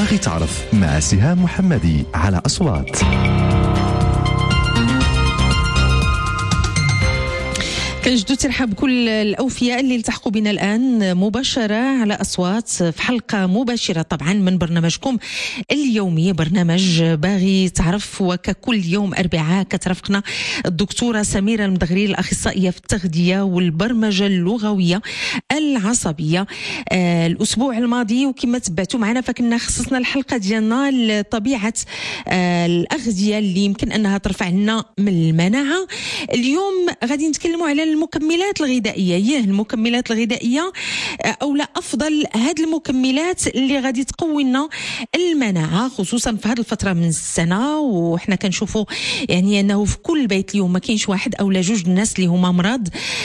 بغي تعرف مع سهام محمدي على أصوات. كنجدو ترحب كل الأوفياء اللي التحقوا بنا الآن مباشرة على أصوات في حلقة مباشرة طبعا من برنامجكم اليومي، برنامج باغي تعرف. وككل يوم أربعاء كترافقنا الدكتورة سميرة المدغري، الأخصائية في التغذية والبرمجة اللغوية العصبية. الأسبوع الماضي وكما تبعتوا معنا فكنا خصصنا الحلقة ديالنا لطبيعة الأغذية اللي يمكن أنها ترفع لنا من المناعة. اليوم غادي نتكلموا على المكملات الغذائية. المكملات الغذائية أو لا أفضل هاد المكملات اللي غادي تقوي لنا المناعة، خصوصا في هذه الفترة من السنة. وإحنا كنشوفوا يعني أنه في كل بيت اليوم ما كاينش واحد أو لا جوج الناس اللي هما مرض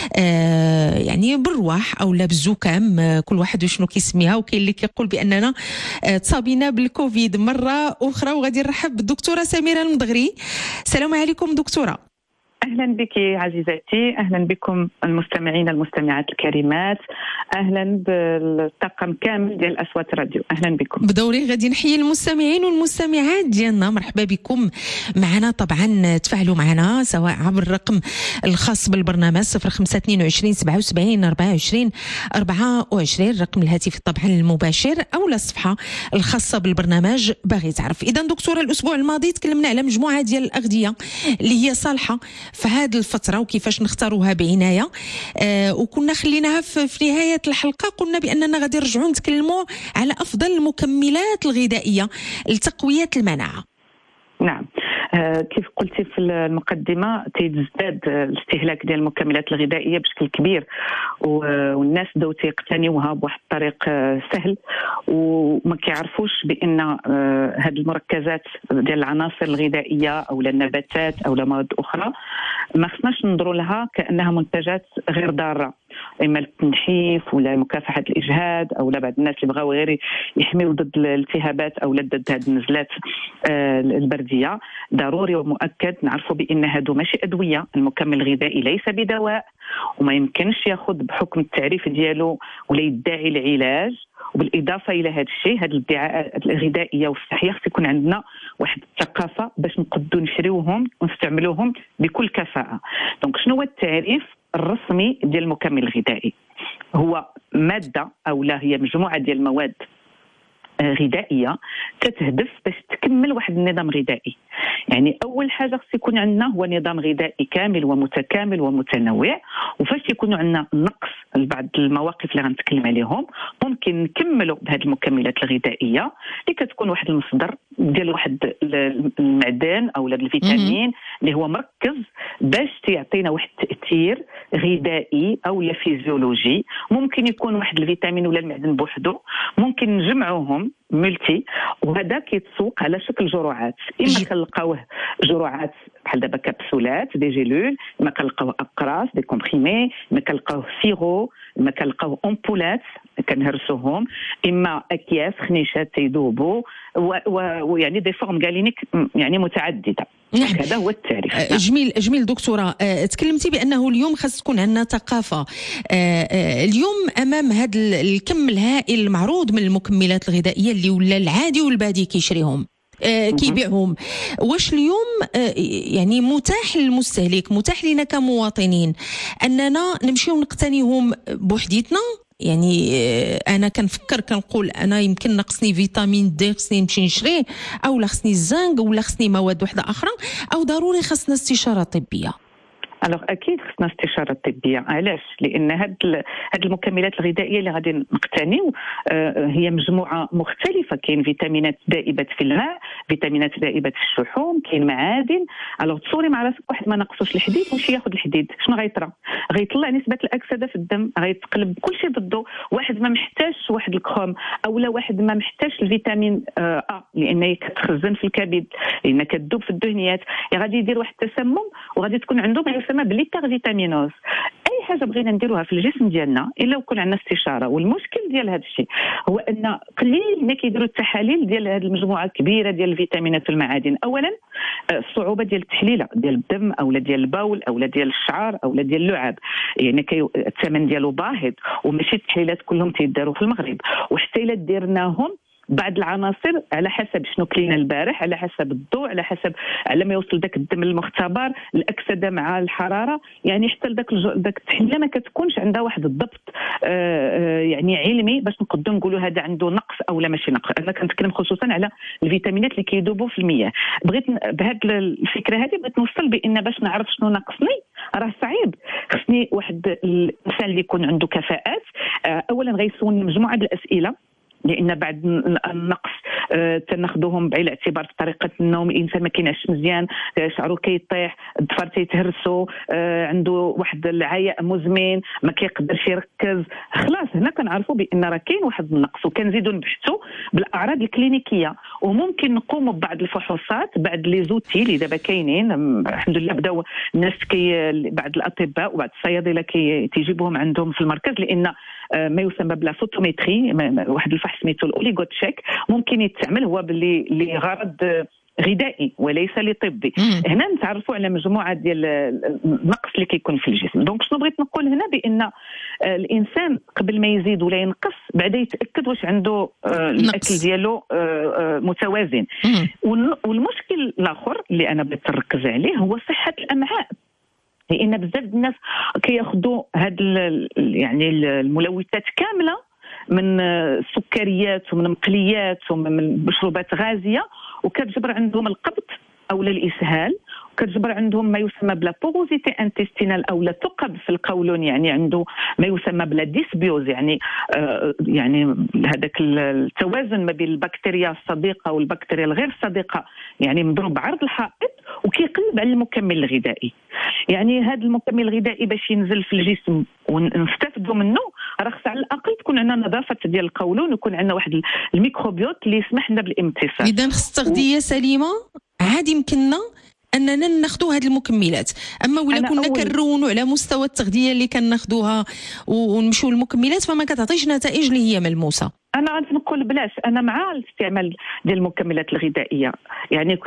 يعني بالرواح أو لا بالزكام، كل واحد وشنو كيسميها. وكاين اللي كيقول بأننا تصابينا بالكوفيد مرة أخرى. وغادي نرحب بالدكتورة سميرة المدغري. السلام عليكم دكتورة. أهلا بك عزيزتي، أهلا بكم المستمعين المستمعات الكريمات، أهلا بالطاقم كامل ديال أصوات راديو، أهلا بكم. بدوري غادي نحيي المستمعين والمستمعات ديالنا، مرحبا بكم معنا. طبعا تفاعلوا معنا سواء عبر الرقم الخاص بالبرنامج 0522 77 24 24 الرقم الهاتفي طبعا المباشر، أو الصفحة الخاصة بالبرنامج باغي تعرف. إذا دكتورة الأسبوع الماضي تكلمنا على مجموعة ديال الأغذية اللي هي صالحة في هذه الفترة وكيفاش نختاروها بعناية. وكنا خليناها في نهاية الحلقة قلنا بأننا غادي نرجعوا نتكلموا على أفضل المكملات الغذائية لتقوية المناعة. نعم، كيف قلتي في المقدمة تزداد الاستهلاك ديال المكملات الغذائية بشكل كبير، والناس بداو تيقتنيوها بواحد الطريق سهل، وما كيعرفوش بأن هذه المركزات ديال العناصر الغذائية أو النباتات أو مواد أخرى ما خصناش ننظروا لها كأنها منتجات غير ضارة، إما للتنحيف ولا مكافحة الإجهاد أو لا بعض الناس اللي بغاو غير يحميوا ضد الالتهابات أو ضد هذه النزلات البردية. ضروري ومؤكد نعرفوا بأن هادو ماشي أدوية، المكمل الغذائي ليس بدواء وما يمكنش ياخذ بحكم التعريف ديالو ولا يدعي العلاج. وبالإضافة إلى هذا الشيء، هذه الادعاءات الغذائية والصحية خص يكون عندنا واحد الثقافة باش نقدروا نشريوهم ونستعملوهم بكل كفاءة. دونك شنو هو التعريف الرسمي ديال المكمل الغذائي؟ هو مادة أو لا هي مجموعة ديال المواد غذائية تتهدف باش تكمل واحد النظام غذائي. يعني أول حاجة خص يكون عندنا هو نظام غذائي كامل ومتكامل ومتنوع، وفاش يكون عندنا نقص لبعض المواقف اللي غنتكلم عليهم ممكن نكملوا بهذه المكملات الغذائية اللي كتكون واحد المصدر ديال واحد المعدن أو الفيتامين اللي هو مركز باش يعطينا واحد التأثير غذائي أو لا فيزيولوجي. ممكن يكون واحد الفيتامين ولا المعدن بوحده، ممكن نجمعوهم ملتي، وهذا كيتسوق على شكل جرعات. اما كنلقاوه جرعات بحال دابا كبسولات دي جيلول، اما كنلقاوه اقراص دي كومبريمي، اما كنلقاوه سيرو، اما كنلقاوه امبولات كنهرسوهم، اما اكياس خنيشات تيذوبوا، ويعني دي فورم غالينيك يعني متعدده. نعم. هذا هو التعريف. جميل دكتورة. تكلمتي بأنه اليوم خاص تكون عندنا ثقافة. اليوم أمام هذا الكم الهائل المعروض من المكملات الغذائية اللي ولا العادي والبادي كيشريهم كيبيعهم، واش اليوم يعني متاح للمستهلك، متاح لنا كمواطنين أننا نمشيو نقتنيهم بوحديتنا؟ يعني انا كنفكر كنقول انا يمكن ناقصني فيتامين دي خصني نمشي نشريه، او لا خصني الزنك ولا خصني مواد وحده اخرى، او ضروري خصنا استشاره طبيه. الوغ اكيد خصنا استشاره طبيه. علاش؟ لان هاد المكملات الغذائيه اللي غادي نقتنيو هي مجموعه مختلفه. كاين فيتامينات دائبه في الماء، فيتامينات دائبه في الشحوم، كاين معادن. الوغ تصوري مع راسك واحد ما ناقصوش الحديد ومشي ياخذ الحديد، شنو غيطرى؟ غيطلع نسبه الاكسده في الدم، غيتقلب كل شيء ضده. واحد ما محتاجش واحد الكروم، او لا واحد ما محتاجش الفيتامين ا لان كتخزن في الكبد، لان كتذوب في الدهنيات، غادي يدير واحد التسمم وغادي تكون عنده ما يسمى بالهيبرفيتامينوز. اي حاجه بغينا نديروها في الجسم ديالنا الا وكون عندنا استشاره. والمشكل ديال هذا الشيء هو ان قليل ما كيديروا التحاليل ديال هذه المجموعه الكبيره ديال الفيتامينات والمعادن. اولا الصعوبه ديال التحليله ديال الدم او ديال البول او ديال الشعر او ديال اللعاب، يعني الثمن ديالو باهظ، وماشي التحليلات كلهم تيداروا في المغرب، وحتى الا ديرناهم بعض العناصر على حسب شنو كلينا البارح، على حسب الضوء، على ما يوصل داك الدم المختبر، الاكسده مع الحراره، يعني حتى داك التحليه ما كتكونش عندها واحد الضبط يعني علمي باش نقدروا نقولوا هذا عنده نقص او لا ماشي نقص. انا كنتكلم خصوصا على الفيتامينات اللي كيذوبوا في المياه. بغيت بهذه الفكره هذه بغيت نوصل بان باش نعرف شنو ناقصني راه صعيب. خصني واحد الانسان اللي يكون عنده كفاءات. اولا غيسولني مجموعه الاسئله، لان بعد النقص تناخذوهم بعين الاعتبار في طريقه النوم. الانسان ما كينعش مزيان، شعره كيطيح، الضفر تيتهرسوا، عنده واحد العياء مزمن، ما كيقدرش يركز. خلاص هنا كنعرفوا بان راه كاين واحد النقص، وكنزيدوا نبحثوا بالاعراض الكلينيكيه، وممكن نقوموا ببعض الفحوصات، بعض لي زوتي اللي دابا كاينين الحمد لله. بداو الناس بعض الاطباء وبعض الصيادله تيجيبوهم عندهم في المركز، لان ما يسمى بلا فوتومتري، واحد الفحص سميتو الاوليغو تشيك، ممكن يتعمل هو لغرض غذائي وليس لطبي. هنا نتعرفوا على مجموعه ديال النقص اللي كيكون في الجسم. دونك شنو بغيت نقول هنا، بان الانسان قبل ما يزيد ولا ينقص بعدا يتاكد واش عنده الاكل ديالو متوازن. والمشكل الاخر اللي انا بغيت نركز عليه هو صحه الامعاء، لان بزاف الناس كياخذوا هاد يعني الملوثات كامله من السكريات ومن مقليات ومن مشروبات غازيه، وكتجبر عندهم القبض او الاسهال، وكتجبر عندهم ما يسمى بلا بوروزيتي انتستينال او لا ثقب في القولون، يعني عنده ما يسمى بلا ديسبيوز، يعني هذاك التوازن ما بين البكتيريا الصديقه والبكتيريا الغير صديقه يعني مضروب عرض الحائط، وكيقلب على المكمل الغذائي. يعني هذا المكمل الغذائي باش ينزل في الجسم ونستفدوا منه، راه خص على الاقل تكون عندنا نظافه ديال القولون، ويكون عندنا واحد الميكروبيوت اللي يسمح لنا بالامتصاص. اذا خص تغذيه سليمه عادي يمكننا اننا ناخذوا هذه المكملات. اما ولا كنا كنرونوا على مستوى التغذيه اللي كناخذوها ونمشيو للمكملات فما كتعطيش نتائج اللي هي ملموسه. انا غادي نقول بلاش، انا مع الاستعمال ديال المكملات الغذائيه، يعني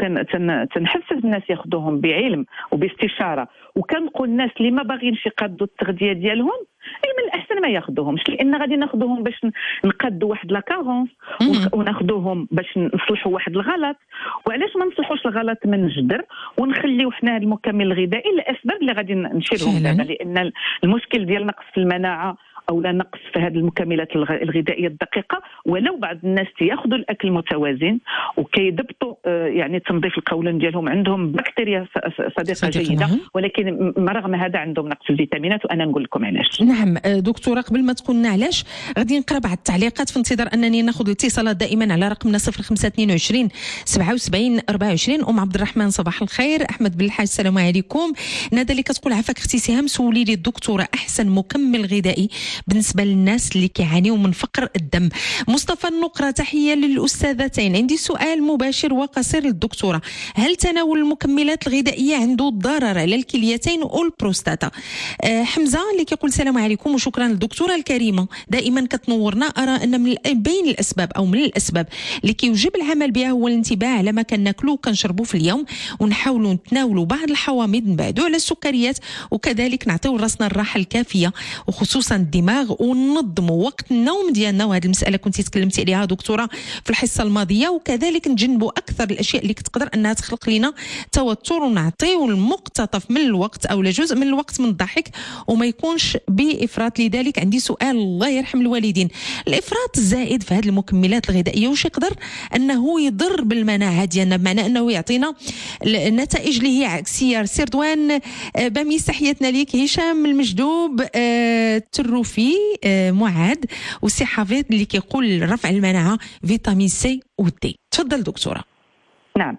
تنحفز الناس ياخذوهم بعلم وباستشاره، وكنقول الناس اللي ما باغينش يقادوا التغذيه ديالهم من الاحسن ما ياخذوهمش، لان غادي ناخذوهم باش نقادوا واحد لاكارونس، وناخذوهم باش نصلحوا واحد الغلط. وعلاش ما نصلحوش الغلط من جدر ونخليو حنا هذا المكمل الغذائي الاسباب اللي غادي نشيرهم دابا، لان المشكل ديال نقص في المناعه او لا نقص في هذه المكملات الغذائيه الدقيقه، ولو بعض الناس ياخذوا الاكل متوازن وكيضبطوا يعني تنظيف القولون ديالهم، عندهم بكتيريا صديقه جيده، ولكن رغم هذا عندهم نقص في الفيتامينات، وانا نقول لكم علاش. نعم دكتوره، قبل ما تقولنا علاش غادي نقرا بعض التعليقات في انتظار انني ناخذ الاتصالات دائما على رقمنا 0522 77 24. ام عبد الرحمن صباح الخير. احمد بن الحاج السلام عليكم. ندى اللي كتقول عافاك اختي سهام، سولي لي الدكتوره احسن مكمل غذائي بالنسبه للناس اللي كيعانيوا من فقر الدم. مصطفى النقره، تحيه للاستاذتين. عندي سؤال مباشر وقصير للدكتوره، هل تناول المكملات الغذائيه عنده ضرر على الكليتين والبروستاتا؟ حمزه اللي كيقول السلام عليكم وشكرا للدكتوره الكريمه دائما كتنورنا. ارى ان من بين الاسباب او من الاسباب اللي كيوجب العمل بها هو الانتباه على ما كناكلو وكنشربو في اليوم، ونحاولوا نتناولوا بعض الحوامض، نبعدوا على السكريات، وكذلك نعطيو راسنا الراحه الكافيه وخصوصا الدماغ، وننظموا وقت النوم ديالنا. وهذه المساله كنتي تكلمتي عليها دكتوره في الحصه الماضيه. وكذلك نتجنبوا اكثر الاشياء اللي كتقدر انها تخلق لنا توتر، ونعطيو المقتطف من الوقت او جزء من الوقت من الضحك وما يكونش بافراط. لذلك عندي سؤال، الله يرحم الوالدين، الافراط الزائد في هذه المكملات الغذائيه واش يقدر انه يضر بالمناعه ديالنا، بمعنى انه يعطينا النتائج اللي هي عكسيه؟ سردوان باميس، تحياتنا ليك. هشام المجدوب، التروفي، معاد، وسي حفيظ اللي كيقول رفع المناعه فيتامين سي ودي. تفضل دكتوره. نعم،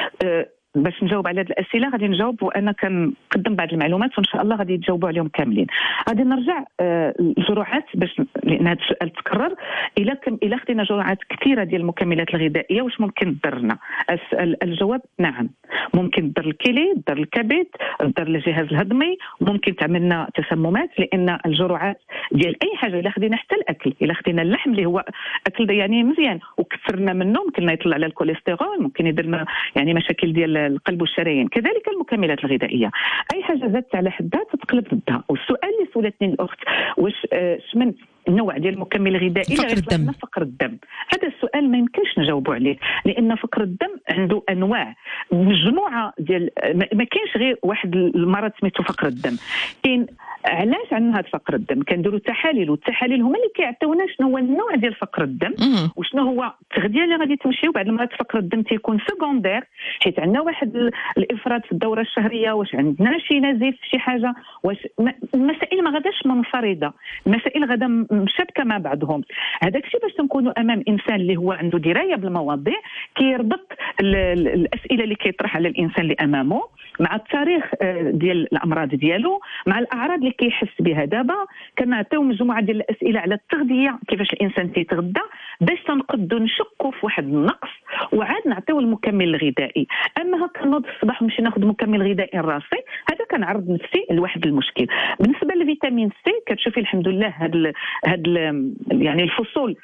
باش نجاوب على هذه الاسئله غادي نجاوب وانا كنقدم بعض المعلومات وان شاء الله غادي يتجاوبوا عليهم كاملين. غادي نرجع الجرعات باش لان هذا السؤال تكرر. الا خدينا جرعات كثيره ديال المكملات الغذائيه واش ممكن تضرنا؟ الجواب نعم، ممكن تضر الكلى، تضر الكبد، تضر الجهاز الهضمي، ممكن تعمل لنا تسممات، لان الجرعات ديال اي حاجه الا خدينا حتى الاكل، الا خدينا اللحم اللي هو اكل يعني مزيان وكثرنا منه ممكن يطلع على الكوليسترول، ممكن يدير لنا يعني مشاكل ديال القلب والشرايين. كذلك المكملات الغذائيه اي حاجه زادت على حدها تتقلب ضدها. والسؤال اللي سولتني الاخت واش شمن النوع ديال المكمل الغذائي فقر الدم. فقر الدم. هذا السؤال ما يمكنش نجاوبوا عليه، لان فقر الدم عنده انواع، مجموعه ديال ما كاينش غير واحد المرض سميتو فقر الدم. كاين علاش عندنا هذا فقر الدم؟ كنديروا تحاليل، والتحاليل هما اللي كيعطيونا شنو هو النوع ديال فقر الدم وشنو هو التغذيه اللي غادي تمشي. وبعد المرات فقر الدم تيكون سكوندير، حيت عندنا واحد الافراط في الدوره الشهريه، واش عندنا شي نزيف شي حاجه، واش المسائل ما غاداش منفرده، المسائل غادا مشابكه مع بعضهم. هذاك الشيء باش نكونوا امام انسان اللي هو عنده درايه بالمواضيع، كيربط الاسئله اللي كيطرح على الانسان اللي امامه مع التاريخ ديال الامراض ديالو، مع الاعراض اللي كيحس بها. دابا كنعطيو مجموعه ديال الاسئله على التغذيه، كيفاش الانسان تيتغذى، باش تنقدوا نشكوا في واحد النقص وعاد نعطيو المكمل الغذائي. اما هكا نوض الصباح ونمشي ناخذ مكمل غذائي راسي، هذا كنعرض نفسي لواحد المشكل. بالنسبه للفيتامين سي كتشوفي الحمد لله هاد يعني الفصول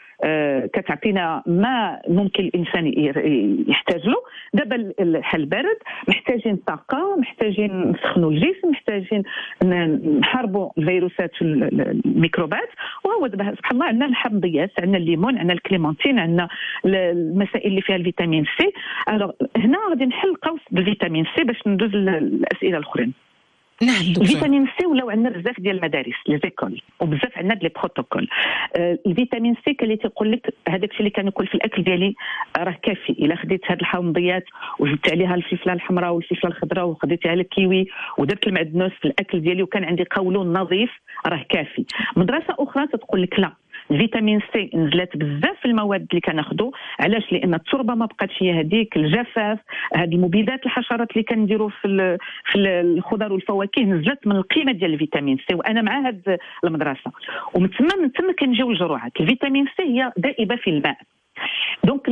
كتعطينا ما ممكن الانسان يحتاج له. دابا الحل بارد، محتاجين طاقه، محتاجين نسخنوا الجسم، محتاجين نحاربوا الفيروسات الميكروبات. وهو دابا سبحان الله عندنا الحمضيات، عندنا الليمون، عندنا الكليمونتين، عندنا المسائل اللي فيها الفيتامين سي. هنا غادي نحل قوس بالفيتامين سي باش ندوز للاسئله الاخرين. نعم دكتور. الفيتامين سي ولاو عندنا بزاف ديال المدارس لي زيكول، وبزاف عندنا لي بروتوكول. الفيتامين سي كلي تيقول لك هذاك الشيء اللي كناكل في الاكل ديالي راه كافي. الا خديت هاد الحامضيات وزدت عليها الفلفله الحمراء والفلفله الخضراء وخديت على الكيوي ودرت المعدنوس في الاكل ديالي وكان عندي قولون نظيف راه كافي. مدرسه اخرى تقول لك لا، الفيتامين سي نزلت بزاف في المواد اللي كناخذوا. علاش؟ لان التربه ما بقاتش هي هذيك، الجفاف، هذه المبيدات الحشرات اللي كنديروا في الخضر والفواكه نزلت من القيمه ديال الفيتامين سي. وانا مع هذه المدرسه. ومن ثم كنجيو الجرعات. الفيتامين سي هي دائبه في الماء، دونك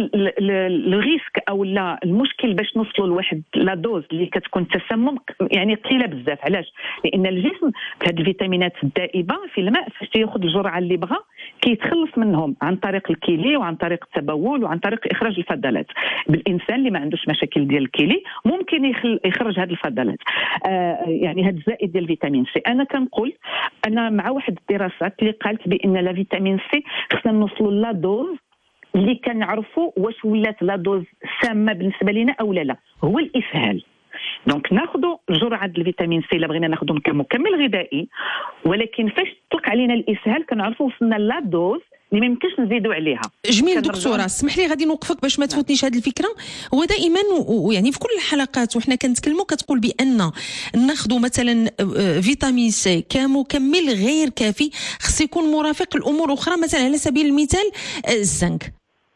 الريسك او لا المشكل باش نوصلوا لواحد لا دوز اللي كتكون تسمم يعني قليله بزاف. علاش؟ لان الجسم هاد الفيتامينات الدائبه في الماء فاش ياخذ الجرعه اللي بغى كيتخلص منهم عن طريق الكيلي وعن طريق التبول وعن طريق اخراج الفضلات. بالانسان اللي ما عندوش مشاكل ديال الكيلي ممكن يخرج هاد الفضلات، يعني هاد الزائد ديال الفيتامين سي. انا كنقول انا مع واحد الدراسات اللي قالت بان لا فيتامين سي خصنا نوصلوا لا دوز اللي كنعرفوا واش ولات لا دوز سامه بالنسبه لنا او لا. هو الاسهال. دونك ناخذوا جرعه الفيتامين سي الا بغينا ناخذهم كمكمل غذائي، ولكن فاش تطلق علينا الاسهال كنعرفوا وصلنا لا دوز اللي ما يمكنش نزيدوا عليها. جميل دكتوره، اسمح لي غادي نوقفك باش ما تفوتنيش هذه الفكره. هو دائما ويعني في كل الحلقات وحنا كنتكلموا كتقول بان ناخذوا مثلا فيتامين سي كمكمل غير كافي، خص يكون مرافق الامور اخرى، مثلا على سبيل المثال الزنك.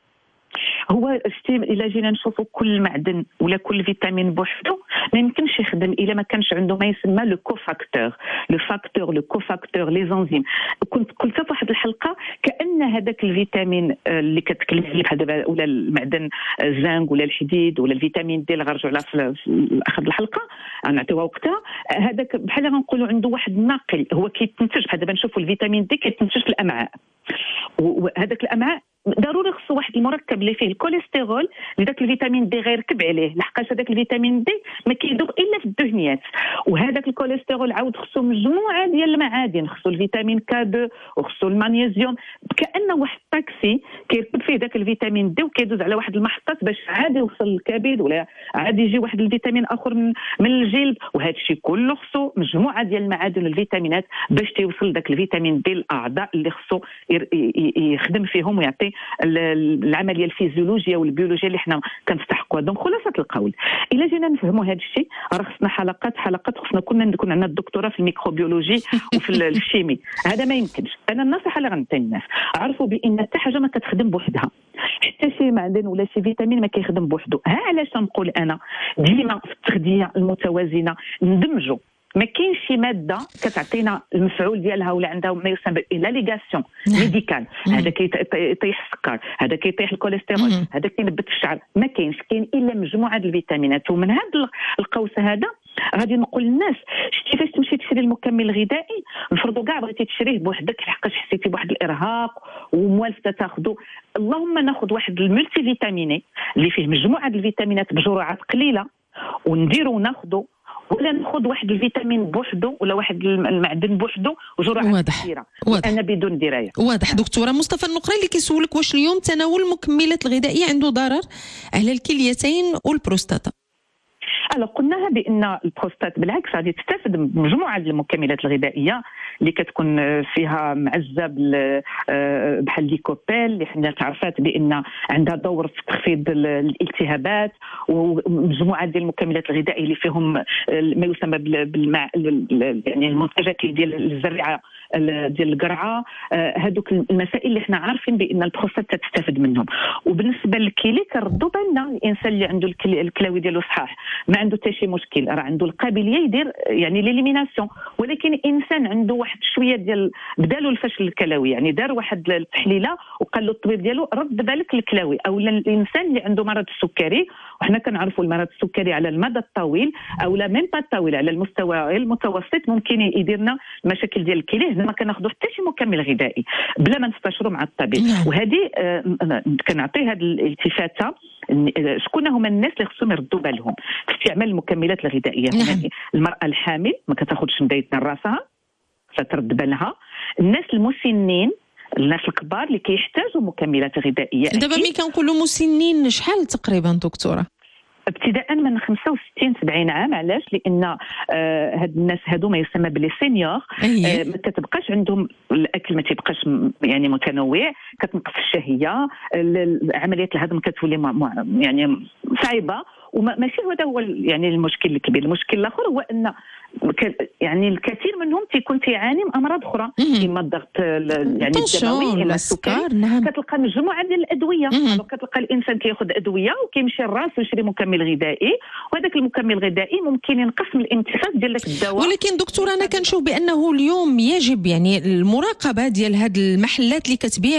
هو الا جينا نشوفوا كل معدن ولا كل فيتامين بوحده ما يمكنش يخدم الا ما كانش عنده ما يسمى لو كوفاكتور، لو كوفاكتور لي زنزيم. كنت قلت في واحد الحلقه كان هذاك الفيتامين اللي كتكلم عليه بحال دابا ولا المعدن الزنك ولا الحديد ولا الفيتامين دي اللي غنرجعوا لها في اخر الحلقه نعطيوها وقتها، هذاك بحال غنقولوا عنده واحد الناقل هو كيتنتج. بحال دابا نشوفوا الفيتامين دي كيتنتج في الامعاء، وهذاك الامعاء ضروري خصو واحد المركب اللي فيه الكوليسترول اللي داك الفيتامين دي غيركب عليه، لحقاش هذاك الفيتامين دي ما كيدوب الا في الدهنيات. وهذاك الكوليسترول عاود خصو مجموعه ديال المعادن، خصو الفيتامين K2 وخصو المغنيسيوم، كانه واحد الطاكسي كيركب فيه داك الفيتامين دي وكيدوز على واحد المحطات باش عاد يوصل للكبد ولا عاد يجي واحد الفيتامين اخر من الجلد. وهذا الشيء كله خصو مجموعه ديال المعادن والفيتامينات باش توصل داك الفيتامين دي للاعضاء اللي خصو يخدم فيهم ويعطي العمليه الفيزيولوجيه والبيولوجيه اللي حنا كنستحقوها. دونك خلاصه القول الا جينا نفهموا هذا الشيء راه خصنا حلقات خصنا كنا نكون عندنا الدكتوراه في الميكروبيولوجي وفي الشيمي. هذا ما يمكنش. انا النصيحه اللي غنعطي الناس عرفوا بان حتى حاجه ما كتخدم بوحدها، حتى شي معدن ولا شي فيتامين ما كيخدم بوحده. علاش نقول انا ديما في التغذيه المتوازنه ندمجوا. ما كاينش شي ماده كتعطينا المفعول ديالها ولا عندها ما يسمى لا ليغاسيون ميديكال، هذا كيطيح السكر، هذا كيطيح الكوليسترول، هذا كينبت الشعر. ما كاينش، كاين الا مجموعه د الفيتامينات. ومن هذا القوس هذا غادي نقول للناس شتي فاش تمشي تشري المكمل الغذائي نفرضوا كاع بغيتي تشريه بوحدك لحقاش حسيتي بواحد الارهاق وموالفه تاخذوا، اللهم ناخذ واحد الملتي فيتاميني اللي فيه مجموعه د الفيتامينات بجرعات قليله ونديروا وناخذوا ولا ناخذ واحد الفيتامين بوحده ولا واحد المعدن بوحده وجرعات كثيره انا بدون درايه. واضح. دكتوره مصطفى النقري اللي كيسولك واش اليوم تناول المكملات الغذائيه عنده ضرر على الكليتين والبروستاتا؟ قلناها بان البروستات بالعكس غادي تستافد من مجموعه المكملات الغذائيه اللي كتكون فيها معزه بحال ليكوبيل اللي حنا تعرفات بان عندها دور في تخفيض الالتهابات، ومجموعه ديال المكملات الغذائيه اللي فيهم ما يسمى بالماء يعني المنتجات ديال الزريعه ديال القرعه. هذوك المسائل اللي حنا عارفين بان البروستات تستافد منهم. وبالنسبه للكلي كنردوا بالنا الانسان اللي عنده الكلاوي ديالو صحاح ما عنده حتى شي مشكل، راه عنده القابليه يدير يعني ليليميناسيون. ولكن انسان عنده واحد شويه ديال بدالو الفشل الكلوي، يعني دار واحد التحليله وقال له الطبيب ديالو رد بالك الكلاوي، او الانسان اللي عنده مرض السكري، وحنا كنعرفوا المرض السكري على المدى الطويل او لا ميم با الطويل على المستوى المتوسط ممكن يدير لنا مشاكل ديال الكلى. هنا ما كناخذوا حتى شي مكمل غذائي بلا ما نستشروا مع الطبيب. وهذه كنعطي هذه الالتفاته شكون هما الناس اللي خصهم يردوا بالهم في استعمال المكملات الغذائيه. يعني المراه الحامل ما كتاخذش مدايتنا راسها فترد بالها، الناس المسنين، الناس الكبار اللي كيحتاجوا مكملات غذائيه. دابا ملي كنقولوا مسنين شحال تقريبا دكتوره؟ ابتداء من 65 70 عام. علاش؟ لان هاد الناس هادو ما يسمى بلي سينيور ما كتبقاش عندهم الاكل، ما تيبقاش يعني متنوع، كتنقص الشهيه، عمليات الهضم كتولي يعني صعيبه. وماشي هذا هو يعني المشكل الكبير. المشكل الاخر هو ان يعني الكثير منهم تيعاني من امراض اخرى، اما الضغط يعني الدموي اما السكر. كتلقى مجموعه ديال الادويه، كتلقى الانسان كياخذ ادويه وكيمشي لراسو يشري مكمل غذائي، وهذاك المكمل الغذائي ممكن ينقص من الامتصاص ديال داك الدواء. ولكن دكتوره انا كنشوف بانه اليوم يجب يعني المراقبه ديال هاد المحلات اللي كتبيع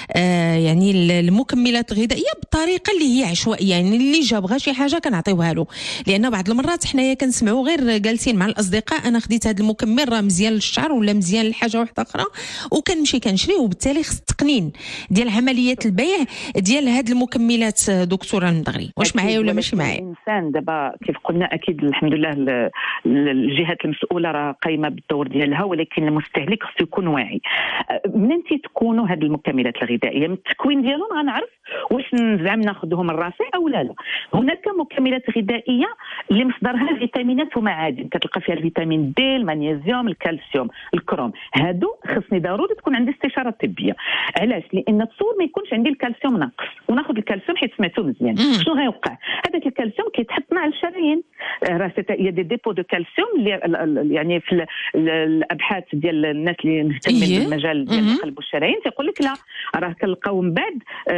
يعني المكملات الغذائيه بطريقه اللي هي عشوائيه، يعني اللي جا بغى شي حاجه كنعطيوها له. لان بعض المرات حنايا كنسمعوا غير جالسين مع الاصدقاء انا خديت هذا المكمل راه مزيان للشعر ولا مزيان لحاجه واحده اخرى، وكنمشي كنشري، وبالتالي خص التقنين ديال عمليه البيع ديال هذه المكملات. دكتوره المدغري واش معايا ولا ماشي معايا؟ الانسان دابا كيف قلنا اكيد الحمد لله الجهات المسؤوله راه قايمه بالدور ديالها، ولكن المستهلك خصو يكون واعي. منين تيكونوا هذه المكملات الغذائيه؟ من التكوين ديالهم غنعرف واش نزعم ناخذهم من راسي او لا. هناك مكملات غذائيه اللي مصدرها الفيتامينات ومعادن، كتلقى فيها الفيتامين دي، المغنيسيوم، الكالسيوم، الكروم. هادو خصني ضروري تكون عندي استشاره طبيه. علاش؟ لان تصور ما يكونش عندي الكالسيوم ناقص وناخذ الكالسيوم حيت سمعتو مزيان. شنو غيوقع؟ هذاك الكالسيوم كيتحط مع الشرايين، راه يا دي ديبو دو كالسيوم اللي يعني في الابحاث ديال الناس اللي مهتمين بالمجال ديال القلب والشرايين تيقول لك لا، راه كنلقاو من بعد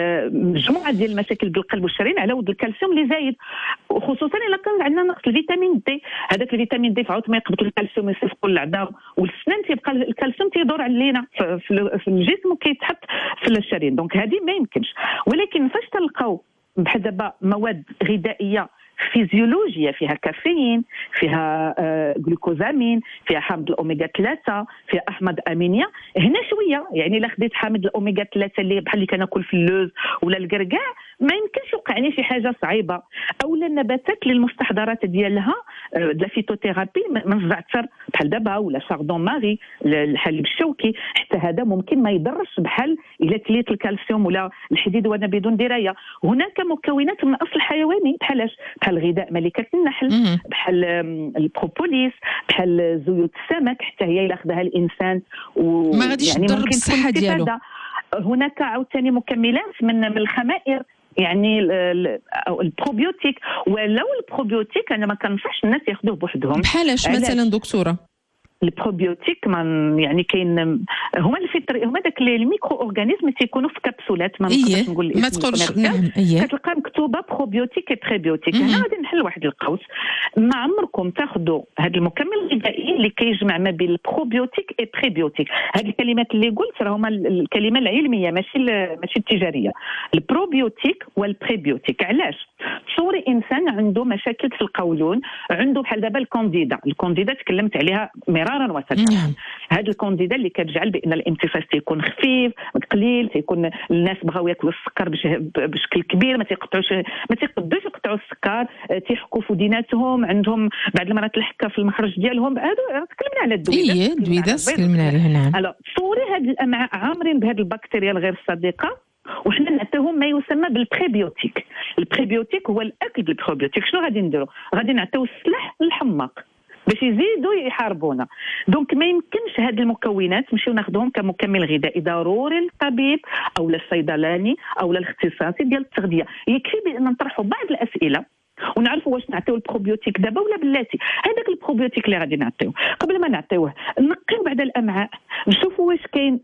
مجموعه ديال المشاكل بالقلب والشرايين على ود الكالسيوم اللي زايد، وخصوصا الا كان عندنا نقص الفيتامين دي. هذاك الفيتامين دي فعاود ما يقبض الكالسيوم يصيفقوا العظام والسنان، تيبقى الكالسيوم تيدور علينا في الجسم وكيتحط في الشرايين. دونك هذه ما يمكنش. ولكن فاش تلقاو بحال دابا مواد غذائيه فيزيولوجيا فيها كافيين، فيها جلوكوزامين، فيها حامض الاوميغا 3، فيها احماض امينيه، هنا شويه يعني الا خديت حامض الاوميغا 3 اللي بحال اللي كناكل في اللوز ولا الكركاع ما يمكنش يوقعني شي حاجه صعيبه. اولا النباتات اللي المستحضرات ديالها لا فيتوثيرابي من الزعتر بحال دابا ولا شاردون ماري الحليب الشوكي، حتى هذا ممكن ما يضرش بحال الا كليت الكالسيوم ولا الحديد وانا بدون درايه. هناك مكونات من اصل حيواني بحال غذاء ملكة النحل، بحال البروبوليس، بحال زيوت السمك، حتى هي إلا أخذها الإنسان ما غاديش تضر بالصحة ديالو. هناك عاوتاني مكملات من الخمائر، يعني البروبيوتيك. ولو البروبيوتيك أنا ما كنصحش الناس ياخذوه بوحدهم. بحالاش مثلا دكتورة؟ البروبيوتيك يعني كاين هما داك الميكرو اورغانيزم تيكونوا في كبسولات، ما نقدرش نقول ما تقولش. كتلقى مكتوبه بروبيوتيك اي بريبيوتيك. هنا غادي نحل واحد القوس، ما عمركم تاخذوا هذا المكمل الغذائي اللي كيجمع ما بين البروبيوتيك اي بريبيوتيك. هذه الكلمات اللي قلت راه هما الكلمه العلميه ماشي التجاريه، البروبيوتيك والبريبيوتيك. علاش؟ تصوري انسان عنده مشاكل في القولون، عنده بحال دابا الكونديدا تكلمت عليها مرارا وتكرارا. هذا الكونديدا اللي كتجعل بان الامتصاص تيكون خفيف قليل، تيكون الناس بغاو ياكلوا السكر بشكل كبير، ما تيقدوش يقطعوا السكر، تيحكوا في وديناتهم، عندهم بعض المرات الحكه في المخرج ديالهم. هادو تكلمنا على الدويدات تكلمنا عليها. نعم. تصوري هاد الامعاء عامرين بهذه البكتيريا الغير صديقه، وحنا نعطيوهم ما يسمى بالبريبيوتيك. البريبيوتيك هو الاكل بالبريبيوتيك. شنو غادي نديروا؟ غادي نعطيو السلاح للحماق باش يزيدوا يحاربونا. دونك ما يمكنش هذه المكونات نمشيو ناخذهم كمكمل غذائي، ضروري للطبيب او للصيدلاني او للاختصاصي ديال التغذيه. يكفي بان نطرحوا بعض الاسئله ونعرفوا واش نعطيو البروبيوتيك دابا ولا بلاتي. هذاك البروبيوتيك اللي غادي نعطيوه قبل ما نعطيوه نقيو بعد الامعاء، نشوفوا واش كاين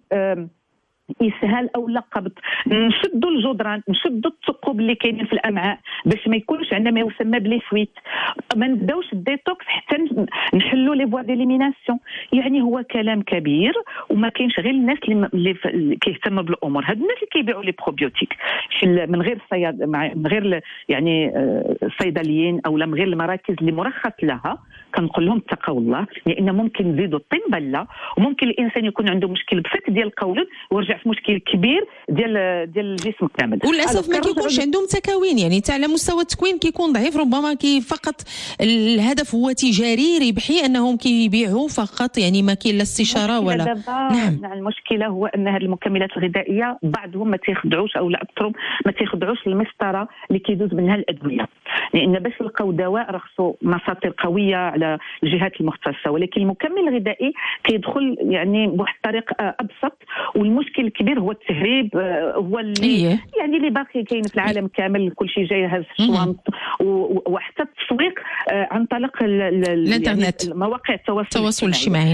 اسهال او لا قبض، نشدوا الجدران، نشدوا الثقوب اللي كاينين في الامعاء باش ما يكونش عندنا ما يسمى بلي فويت. ما نبداوش الديتوكس حتى نحلوا لي فوا ديليميناسيون. يعني هو كلام كبير وما كاينش غير الناس اللي كيهتموا بالامور. هاد الناس اللي كيبيعوا لي بروبيوتيك من غير من غير يعني الصيدليين او من غير المراكز اللي مرخص لها، كنقول لهم اتقوا الله، لان ممكن نزيدوا الطين بله، وممكن الانسان يكون عنده مشكل بفك ديال القولون ويرجع في مشكل كبير ديال الجسم كامل. وللاسف ما كيكونش عندهم تكوين، يعني حتى على مستوى التكوين كيكون ضعيف. ربما فقط الهدف هو تجاري ربحي انهم كيبيعوا فقط، يعني ما كاين لا استشاره ولا. نعم. المشكله هو ان هذه المكملات الغذائيه بعضهم ما تيخدعوش او لا اكثرهم ما تيخدعوش المسطره اللي كيدوز منها الادويه، لان باش نلقاو دواء رخصو مساطر قويه على الجهات المختصه، ولكن المكمل الغذائي كيدخل يعني بواحد الطريق ابسط. والمشكل الكبير هو التهريب، هو اللي يعني اللي باقي كاين في العالم كامل، كل شيء جاي هز الشوانط، وحتى التسويق عن طريق الانترنت، يعني مواقع التواصل الاجتماعي.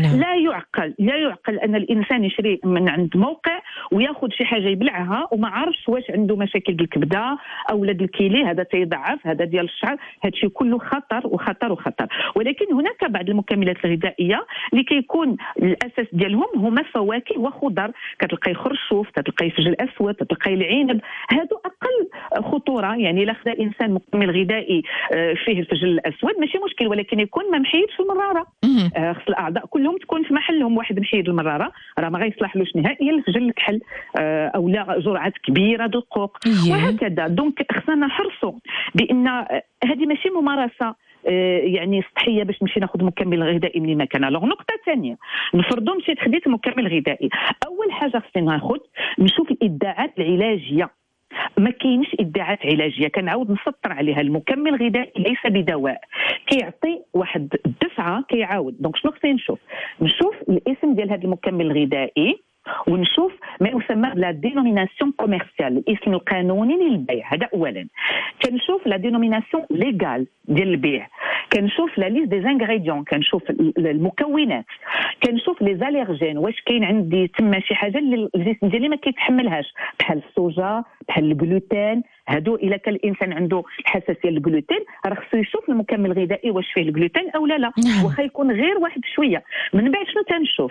لا يعقل ان الانسان يشري من عند موقع وياخذ شي حاجه يبلعها وما عارفش واش عنده مشاكل بالكبده او لا الكلى، هذا تيضعف، هذا ديال الشعر، هذا الشيء كله خطر وخطر وخطر. ولكن هناك بعض المكملات الغذائيه اللي كيكون الاساس ديالهم هما فواكه وخضر، كتلقاي خرشوف، كتلقاي فجل اسود، كتلقاي العنب. هادو اقل خطوره، يعني الا خدا الانسان مكمل غذائي فيه الفجل الاسود ماشي مشكل، ولكن يكون ما محيدش في المراره. خص الاعضاء كلهم تكون في محلهم. واحد محيد المراره راه ما غيصلحلوش نهائيا الفجل الكحل او لا جرعات كبيره د القوق وهكذا. دونك خصنا نحرصوا بان هذه ماشي ممارسه يعني سطحيه باش نمشي ناخذ مكمل غذائي من مكان. الوغ نقطه ثانيه، نفرضوا مشيت خديت مكمل غذائي، اول حاجه خصني ناخذ نشوف الادعاءات العلاجيه. ما كاينش ادعاءات علاجيه كنعاود نسطر عليها. المكمل الغذائي ليس بدواء، كيعطي واحد الدفعه كيعاود. دونك شنو خصني نشوف الاسم ديال هذا المكمل الغذائي، ونشوف ما يسمى لا دينوميناسيون كوميرسيال، الاسم القانوني للبيع. هذا اولا. كنشوف لا دينوميناسيون ليغال ديال البيع، كنشوف لا ليست دي انغريديون، كنشوف المكونات، كنشوف لي زاليرجين، واش كاين عندي تما شي حاجه اللي الجسم ديالي ما كيتحملهاش، بحال السوجا، بحال الجلوتين. هادو الا كان الانسان عنده حساسيه للجلوتين راه خصو يشوف المكمل الغذائي واش فيه الجلوتين او لا. واخا يكون غير واحد شويه. من بعد شنو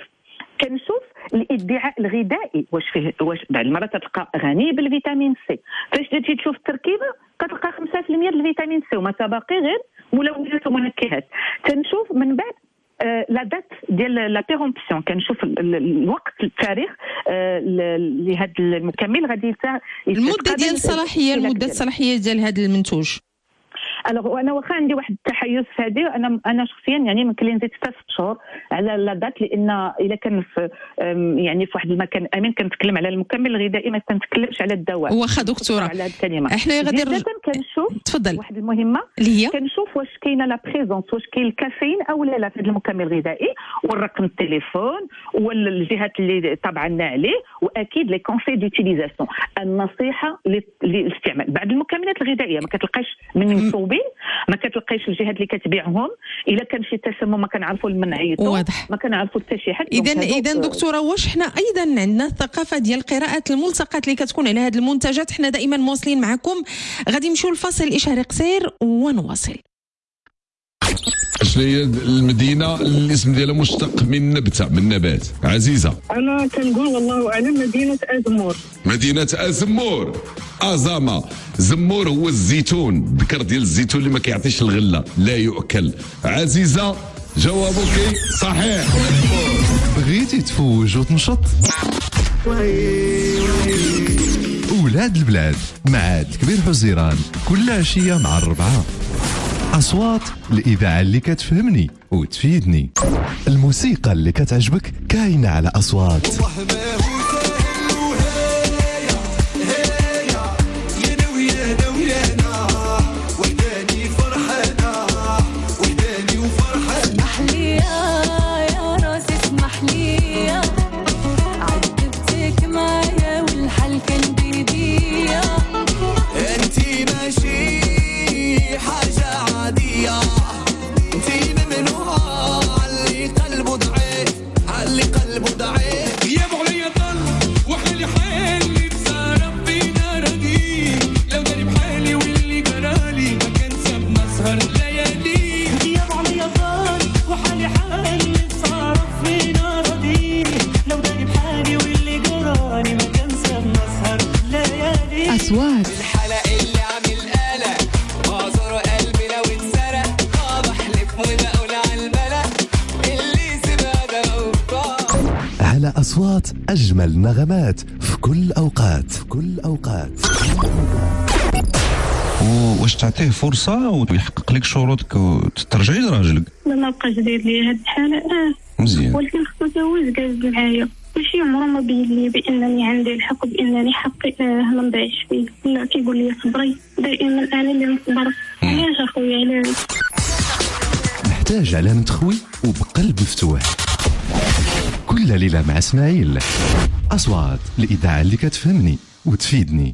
كنشوف الادعاء الغذائي، واش بعض المرات تلقى غني بالفيتامين سي، فاش تجي تشوف التركيبه كتلقى 5% ديال الفيتامين سي وما تبقي غير ملونات ومنكهات. كنشوف من بعد لا دات ديال لا بيرومبسيون، كنشوف الوقت التاريخ لهذا المكمل غادي المده ديال الصلاحيه، المده الصلاحيه ديال هذا المنتوج. انا واخا عندي واحد التحيز في هذه، انا شخصيا يعني ممكن نزيد 6 شهور على لا دات، لان الا كان في يعني في واحد المكان امين كنتكلم على المكمل الغذائي، ما كنتكلمش على الدواء. واخا دكتوره على هذه الكلمه احنا غادي كنشوف تفضل واحد المهمه اللي هي كنشوف واش كاينه لا بريزونس، واش كاين الكافيين او لا في هذا المكمل الغذائي، والرقم التليفون والجهات اللي طبعا عليه، واكيد لي كونساي دوتيليزاسيون، النصيحه للاستعمال. بعض المكملات الغذائيه ما كتلقاش من المصوبين، ما كتلقايش الجهات اللي كتبيعهم، الا كان شي تسمم ما كنعرفوا من نعيطوا، ما كنعرفوا حتى شي حد. اذا دكتوره، واش حنا ايضا عندنا الثقافه ديال قراءه الملصقات اللي كتكون على هذه المنتجات؟ حنا دائما مواصلين معكم، غادي نمشيو لفاصل اشهاري قصير ونواصل. شنو هي المدينه اللي الاسم ديالها مشتق من نبته من نبات؟ عزيزه انا كنقول والله اعلم مدينه ازمور. مدينه ازمور. ازامه. زمور هو الزيتون، ذكر ديال الزيتون اللي ما كيعطيش الغله، لا يؤكل. عزيزه جوابك صحيح. بغيتي تفوج وتنشط؟ أولاد البلاد مع كبير حزيران كل عشية مع 4. أصوات الإذاعة اللي كتفهمني وتفيدني. الموسيقى اللي كتعجبك كاينة على أصوات. أصوات الحلق اللي عامل قلق اعذر قلبي لو اتسرق بحلف وبقول على البلد اللي سيبها ده على أصوات أجمل نغمات في كل أوقات. في كل أوقات. واش تعطيه فرصه ويحقق لك شروطك وترجعي لراجلك؟ ما بقاش داير لي هاد الحاله مزيان، ولكن خصو هو يجاز معايا. ماشي عمره ما بين لي بانني عندي الحق بانني حقي ما نضيعش فيه. لا كيقول لي صبري، دائما انا اللي نصبر. علاش اخويا علاش؟ نحتاج على نتخوي وبقلب مفتوح. كل ليلة مع اسماعيل. أصوات الإذاعة اللي كتفهمني وتفيدني.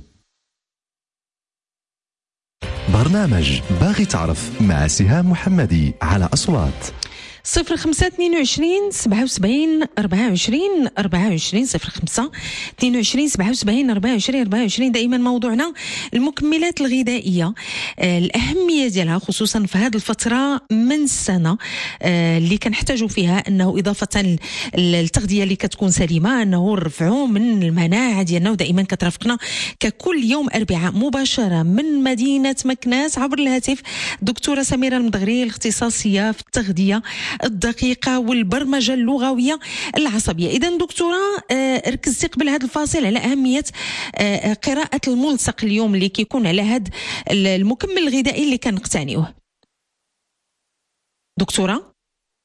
برنامج باغي تعرف مع سهام محمدي على أصوات 0522 77 24 24 0522 77 24 24. دائما موضوعنا المكملات الغذائية، الأهمية ديالها خصوصا في هذه الفترة من السنة اللي كنحتاجوا فيها أنه إضافة للتغذية اللي كتكون سليمة أنه نرفعوا من المناعة ديالنا. ودائما كترافقنا ككل يوم أربعاء مباشرة من مدينة مكناس عبر الهاتف دكتورة سميرة المدغري، الاختصاصية في التغذية الدقيقة والبرمجة اللغوية العصبية. إذن دكتورة ركزتي قبل هذا الفاصل على أهمية قراءة الملصق اليوم اللي كيكون على هذا المكمل الغذائي اللي كنقتنيوه. دكتورة؟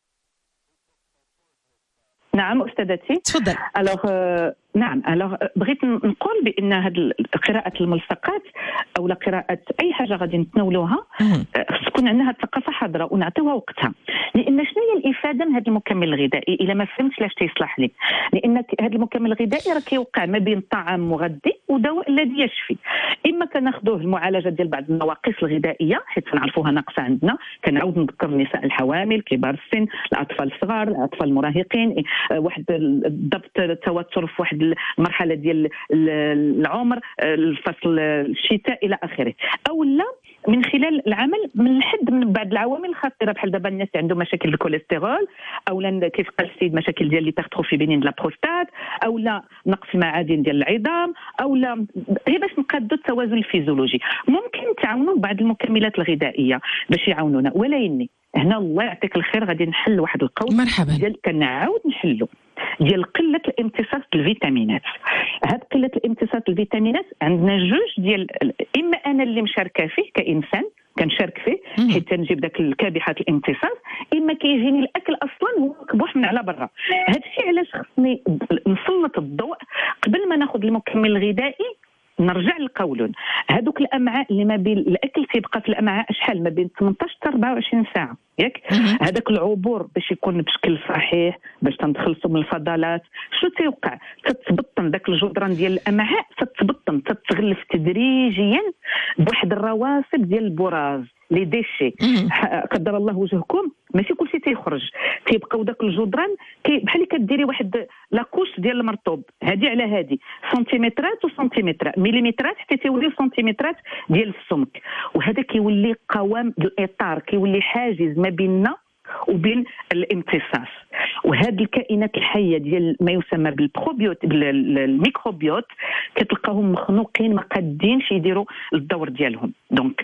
نعم أستاذتي. تفضل. نعم بغيت نقول بان هذه قراءه الملصقات او قراءه اي حاجه غادي نتناولوها خص تكون عندنا هذه الثقافه حاضره ونعطيوها وقتها. لان شنو هي الافاده من هذا المكمل الغذائي الا ما فهمتش لاش تيصلح لي؟ لان هذا المكمل الغذائي راه كيوقع ما بين طعام مغذي ودواء الذي يشفي. اما كناخذوه المعالجه ديال بعض النواقص الغذائيه حيت كنعرفوها ناقصه عندنا، كنعاود نذكر النساء الحوامل، كبار السن، الاطفال الصغار، الاطفال المراهقين، واحد الضبط التوتر في واحد المرحله ديال العمر، الفصل الشتاء الى اخره. او لا من خلال العمل من حد من بعض العوامل الخطيره بحال دابا الناس اللي عندهم مشاكل الكوليسترول، او لا كيف قال السيد مشاكل ديال ليبرتروفي بينين لا بروستات، او لا نقص معادن ديال العظام، او لا غير باش نقادوا التوازن الفيزيولوجي. ممكن تعاونوا بعض المكملات الغذائيه باش يعاونونا، ولكن هنا الله يعطيك الخير غادي نحل واحد القول مرحبا ديال كنعاود نحلو ديال قله الامتصاص الفيتامينات. هاد قله الامتصاص الفيتامينات عندنا جوج ديال، اما انا اللي مشاركه فيه كانسان كنشارك فيه حيت نجيب داك الكابحات الامتصاص، اما كيجيني الاكل اصلا هو مكبوح من على برا. هذا الشيء علاش خصني نسلط الضوء قبل ما ناخذ المكمل الغذائي. نرجع للقولون، هذوك الامعاء اللي ما بين الاكل تيبقى في الامعاء شحال ما بين 18 حتى 24 ساعه ياك. هذاك العبور باش يكون بشكل صحيح باش تنتخلصوا من الفضلات، شو تيوقع؟ تتبطن داك الجدران ديال الامعاء، تتبطن تتغلف تدريجيا بواحد الرواسب ديال البراز لي ديشي. قدر الله وجهكم ماشي كلشي تيخرج، تيبقاو داك الجدران بحال كديري واحد لاكوش ديال المرطوب، هذه على هذه سنتيمترات وسنتيمترات مليمترات حتى تيوليو سنتيمترات ديال السمك. وهذا كيولي قوام الاطار، كيولي حاجز ما بيننا وبين الامتصاص. وهذه الكائنات الحيه ديال ما يسمى بالبروبيوت الميكروبيوت كتلقاهم مخنوقين ما قادينش يديروا الدور ديالهم. دونك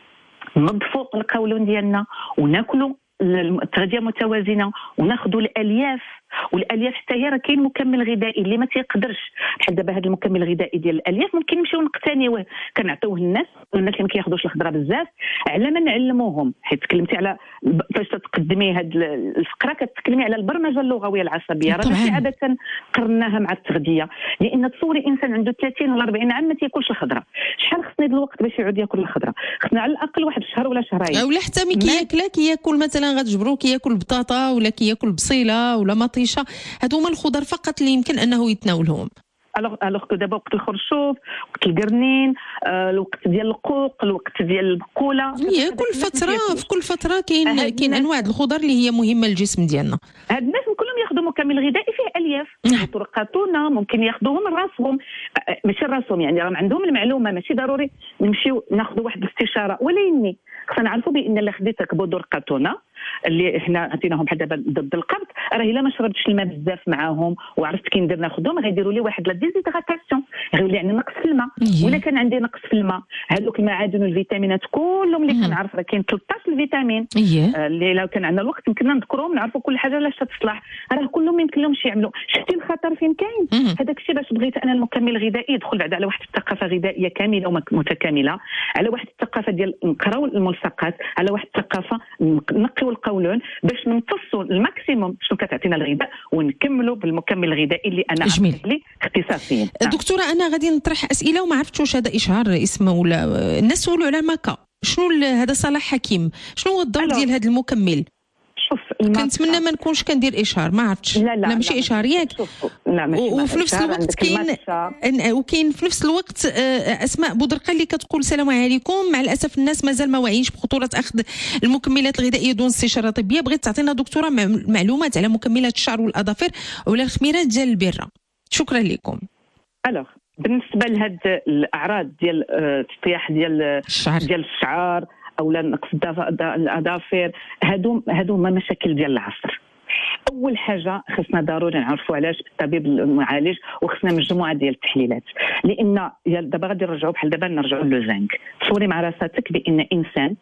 نضفوا القولون ديالنا وناكلوا التغذيه متوازنه وناخذوا الالياف. والالياف حتى هي راه كاين مكمل غذائي اللي ما تيقدرش بحال دابا هذا المكمل الغذائي ديال الالياف ممكن نمشيو نقتنيوه كنعطيوه للناس اللي ما كياخذوش الخضره بزاف على ما نعلموهم. حيت تكلمتي على فاش تقدمي هذه الفقره كتكلمي على البرمجه اللغويه العصبيه راه ماشي عاده قرناها مع التغذيه. لان تصوري انسان عنده 30 ولا 40 عام ما تياكلش الخضره، شحال خصنا هذا الوقت باش يعود ياكل الخضره؟ خصنا على الاقل واحد الشهر ولا شهرين. ولا حتى ملي كياكل مثلا غتجبرو كياكل بطاطا ولا كياكل بصيله ولا مطيشه، هادو هما الخضر فقط اللي يمكن انه يتناولهم. الوغ كو دابا وقت الخرشوف، وقت القرنين، الوقت ديال القوق، الوقت ديال البقوله، هي كل فتره كاين انواع الخضر اللي هي مهمه للجسم ديالنا. هاد الناس كلهم ياخذوا مكمل غذائي فيه الياف وطرقاتنا ممكن ياخذوهم راسهم، ماشي راسهم يعني راهم عندهم المعلومه، ماشي ضروري نمشيو ناخذوا واحد الاستشاره. ولكن خصنا نعرفوا بان الا خديتك بودر قاتونا اللي احنا عطيناهم بحال دابا ضد القبض، راه الا ما شربتش الماء بزاف معاهم وعرفت كي ندير ناخذهم غيديروا لي واحد لا ديزيدغاتاسيون، غيولي عندي نقص في الماء. ولا كان عندي نقص في الماء هذوك المعادن والفيتامينات كلهم اللي كنعرف راه كاين 13 فيتامين اللي لو كان عندنا الوقت يمكننا نذكرهم نعرفوا كل حاجه علاش تصلح، راه كلهم ما يمكنلهمش يعملوا. شفتي الخطر فين كاين؟ هذاك الشيء باش بغيت انا المكمل الغذائي يدخل بعد على واحد الثقافه غذائيه كامله ومتكامله، على واحد الثقافه ديال نقراو الملصقات، على واحد الثقافه نقيو القولون باش نمتصوا الماكسيموم شنو كتعطينا الغذاء ونكملوا بالمكمل الغذائي اللي انا لي اختصاصيا. دكتوره انا غادي نطرح اسئله وما عرفتش واش هذا اشهار اسمه ولا الناس سولوا على ماكا، شنو هذا صلاح حكيم، شنو هو الدور ديال هذا المكمل؟ كنتمنى ما نكونش كندير اشهار، ما عرفتش. لا ماشي اشهار ياك. لا ماشي. وفي نفس الوقت كاين في نفس الوقت اسماء بودرقه اللي كتقول السلام عليكم، مع الاسف الناس مازال ما واعيينش بخطوره اخذ المكملات الغذائيه دون استشاره طبيه. بغيت تعطينا دكتوره معلومات على مكملات الشعر والاظافر ولا الخميرات ديال البره. شكرا لكم. بالنسبه لهاد الاعراض ديال التطياح ديال الشعر او نقص الاظافر، هادو هما مشاكل ديال العصر. اول حاجه خصنا ضروري نعرفوا علاش الطبيب المعالج، وخصنا مجموعه ديال التحليلات. لان دابا غادي نرجعوا بحال دابا نرجعوا للزنك. تصوري مع راساتك بان انسان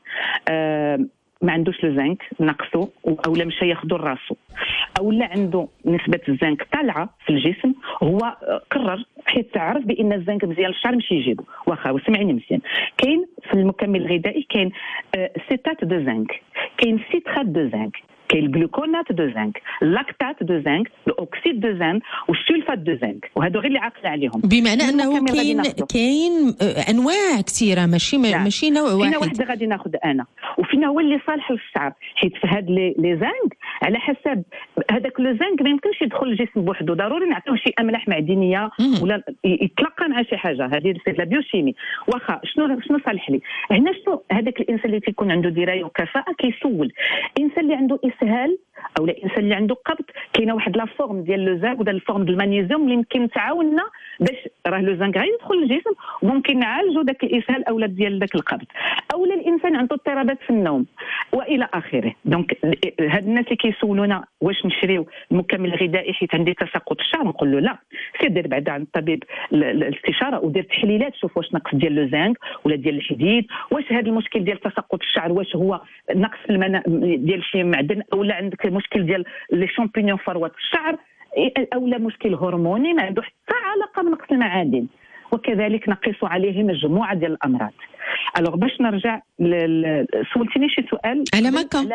ما عندوش الزنك نقصه اولا مشى ياخذوا لراسو، اولا عنده نسبه الزنك طالعه في الجسم، هو قرر حيت تعرف بان الزنك مزيان الشعر مشي يجيبه. واخا وسمعني مزيان، كاين في المكمل الغذائي كاين سيتات دو زنك، كاين سيترات دو زنك، كاين الجلوكونات دو زنك، لاكتات دو زنك، الاوكسيد دو زنك والسلفات دو زنك، وهادو غير اللي عاقل عليهم. بمعنى انه كاين انواع كثيره، ماشي نوع واحد. فينا واحد غادي ناخذ انا، وفينا هو اللي صالح للشعر، حيت في هاد لي زنك على حسب هذاك لو زنك ما يمكنش يدخل الجسم بوحده، ضروري نعطيوه شي املاح معدنيه ولا يتلقى مع شي حاجه. هذه لا بيوشيمي. واخا شنو صالح لي هنا؟ شنو هذاك الانسان اللي تيكون عنده درايه وكفاءه كيسول. الانسان اللي عنده اسهال او الانسان اللي عنده قبض، كاينه واحد لا فورم ديال لو زنك ولا الفورم ديال المغنيسيوم اللي يمكن تعاوننا باش راه لو زنك غيدخل للجسم وممكن نعالجوا داك الاسهال او ديال داك القبض. اولا الانسان عنده اضطرابات في النوم والى اخره. دونك هاد الناس اللي كيسولونا واش نشريو المكمل الغذائي حيت عندي تساقط الشعر، نقول له لا، سير دير بعدا عند الطبيب الاستشاره ودير تحليلات، شوف واش نقص ديال لو زنك ولا ديال الحديد، واش هذا المشكل ديال تساقط الشعر واش هو نقص الماء ديال شي معدن، اولا عندك مشكل ديال لي شامبينيون فروه الشعر، اولا مشكل هرموني ما عنده حتى علاقه بنقص المعادن. وكذلك نقيس عليه مجموعه ديال الامراض. الوغ باش نرجع سولتيني شي سؤال على ماكا. على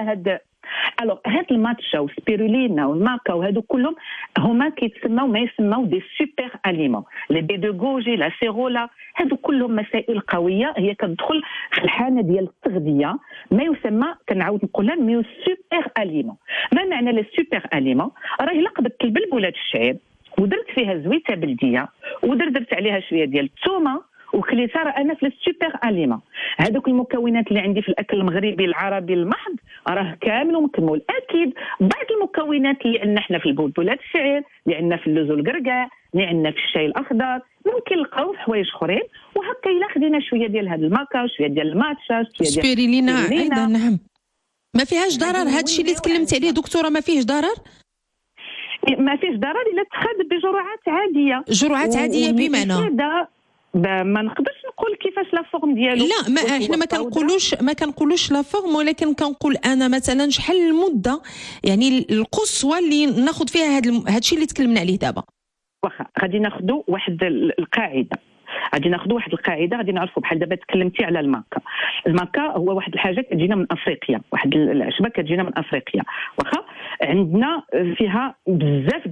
هاد الماتشا والسبيرولينا والماكا وهادو كلهم هما كيتسموا ما يسموا دي سوبر اليمون، لي بيدوغوجي، لا سيرولا، هادو كلهم مسائل قويه هي كتدخل في الحانه ديال التغذيه ما يسمى، كنعاود نقولها، ميو سوبر اليمون. ما معنى لي سوبر اليمون؟ راه الا قبضت البلبولات الشعير ودرت فيها زويته بلديه درت عليها شويه ديال الثومه وخليتها، راه انا في السوبر اليمون. هذوك المكونات اللي عندي في الاكل المغربي العربي المحض راه كامل ومكمل. اكيد بعض المكونات اللي عندنا حنا في البلبولات الشعير، اللي عندنا في اللوز والقرقاع، اللي عندنا في الشاي الاخضر، ممكن نلقاو في حوايج اخرين. وهكا الا خدينا شويه ديال هذا الماكا، شويه ديال الماتشا، شويه ديال سبيرولينا ايضا. نعم ما فيهاش ضرر هذا الشيء اللي تكلمتي عليه دكتوره؟ ما فيهش ضرر؟ ما فيش ضرر الا تخاد بجرعات عاديه. جرعات عاديه بمعنى ما نقدرش نقول كيفاش لا فورم ديالو. لا، ما احنا ما كنقولوش لا فورم، ولكن كنقول انا مثلا شحال المده يعني القصوى اللي ناخذ فيها هذا الشيء اللي تكلمنا عليه دابا. واخا غادي ناخذوا واحد القاعده، غادي نعرفوا بحال دابا تكلمتي على الماكا هو واحد الحاجه كتجينا من افريقيا، واحد العشبه كتجينا من افريقيا، واخا عندنا فيها بزاف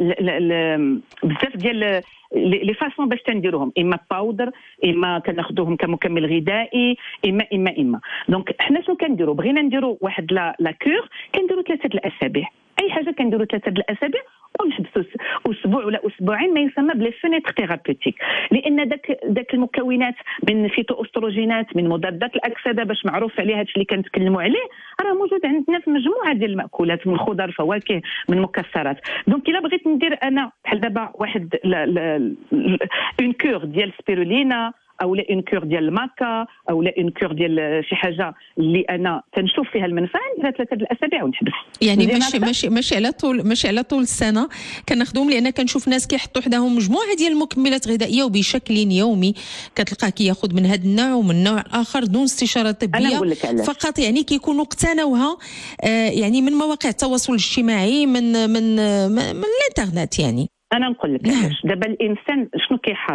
ديال لي فاسون باش تنديروهم، اما باودر، اما كناخذوهم كمكمل غذائي، اما دونك حنا شنو كنديروا؟ بغينا نديروا واحد لا كور، كنديروا 3 الاسابيع، اي حاجه كنديروا 3 الاسابيع ونحبسوا اسبوع ولا اسبوعين، ما يسمى بلي فينيتر ثيرابيوتيك، لان داك المكونات من فيتو استروجينات، من مضادات الاكسده باش معروف عليه هادشي اللي كنتكلموا عليه، راه موجود عندنا في مجموعه ديال المأكولات، من خضر، فواكه، من مكسرات. دونك الا بغيت ندير انا بحال دابا واحد اون كور ديال سبيرولينا، او لا اون كور ديال الماكا، او لا اون كور ديال شي حاجه اللي انا تنشوف فيها المنفعه، نديرها 3 الاسابيع ونحبس. يعني ماشي على طول السنه كناخذهم، لان كنشوف ناس كيحطوا حداهم مجموعه ديال المكملات الغذائيه وبشكل يومي كتلقاه كياخذ من هذا النوع ومن النوع الاخر دون استشاره طبيه فقط، يعني كيكونوا اقتنوها يعني من مواقع التواصل الاجتماعي، من الانترنت. يعني انا نقول لك علاش دابا الانسان شنو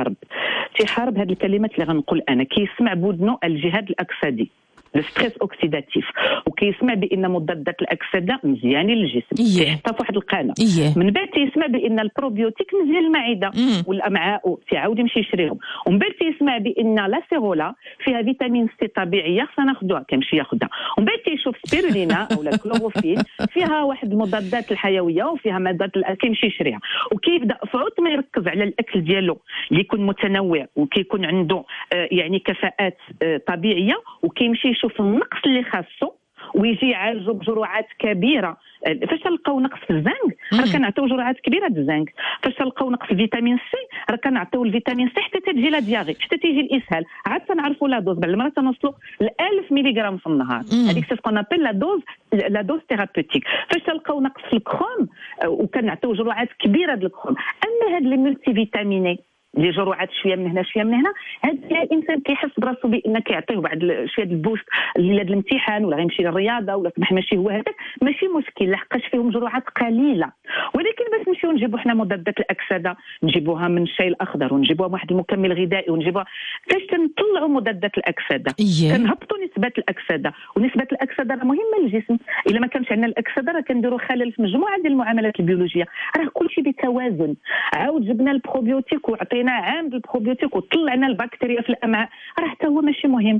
تيحارب هذه الكلمات اللي غنقول انا، كيسمع بودنو الجهاد الاكسدي، الستريس اوكسيداتيف، وكيسمع بان مضادات الاكسده مزيانين للجسم، كيحطها في واحد القناه، من بعد تيسمع بان البروبيوتيك مزيان للمعده والامعاء، تيعاود يمشي يشريهم، ومن بعد تيسمع بان لا سيرولا فيها فيتامين سي طبيعيه خصنا ناخذوها، كيمشي ياخذها، ومن بعد تيشوف سبيرولينا او الكلوروفيل فيها واحد المضادات الحيويه وفيها مادات كيمشي يشريها، وكيبدا فعود ما يركز على الاكل ديالو اللي يكون متنوع وكيكون عنده يعني كفاءات طبيعيه، وكيمشي يشوف النقص اللي خاصو ويجي يعالجوا بجرعات كبيره. فاش تلقاو نقص في الزنك راه كنعطيو جرعات كبيره د الزنك، فاش تلقاو نقص في فيتامين سي راه كنعطيو الفيتامين سي حتى تجي لا دياغي، حتى تيجي الاسهال، عاد تنعرفوا لا دوز، بعض المرات تنوصلوا ل 1000 ملغ في النهار، هذيك سي سكون ابل لا دوز ثيرابيوتيك. فاش تلقاو نقص في الكروم وكنعطيو جرعات كبيره د الكروم. اما هاد لي ملتي فيتاميني لي جرعات شويه من هنا شويه من هنا، هذا الانسان كيحس براسو بان كيعطيو بعض شويه البوست لهذا الامتحان ولا غيمشي للرياضه ولا صباح ماشي هو هذاك، ماشي مشكل لحقاش فيهم جرعات قليله، ولكن باش نمشيو نجيبوا حنا مضادات الاكسده نجيبوها من الشاي الاخضر ونجيبوها واحد المكمل غذائي ونجيبوها، فاش تنطلعوا مضادات الاكسده كنهبطوا نسبه الاكسده، ونسبه الاكسده راه مهمه للجسم، الا ما كانش عندنا الاكسده راه كنديروا خلل في مجموعه ديال المعاملات البيولوجيه، راه كلشي بتوازن. عاود جبنا البروبيوتيك وعطينا عام البروبيوتيك وطلعنا البكتيريا في الامعاء، راه حتى هو ماشي مهم،